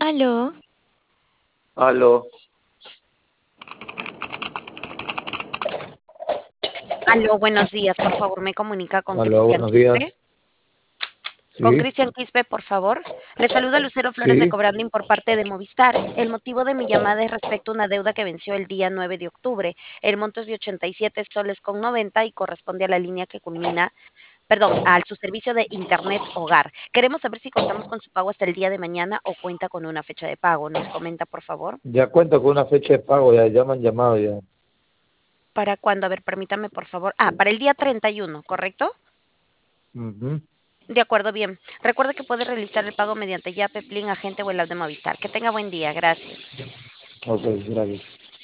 Aló, Aló, Aló, buenos días. Por favor, me comunica con aló, Cristian buenos Quispe. días. Con Sí, Cristian Quispe, por favor. Le saluda Lucero Flores de sí, Cobranding por parte de Movistar. El motivo de mi llamada es respecto a una deuda que venció el día 9 de octubre. El monto es de 87 soles con 90 y corresponde a la línea que culmina, perdón, al su servicio de Internet Hogar. Queremos saber si contamos con su pago hasta el día de mañana o cuenta con una fecha de pago. ¿Nos comenta, por favor? ya cuento con una fecha de pago, ya me han llamado ya. ¿Para cuándo? A ver, permítame, por favor. Para el día 31, ¿correcto? Ujú. De acuerdo, bien. Recuerde que puede realizar el pago mediante Yape, Plin, Agente o el app de Movistar. Que tenga buen día. Gracias. Ok, gracias.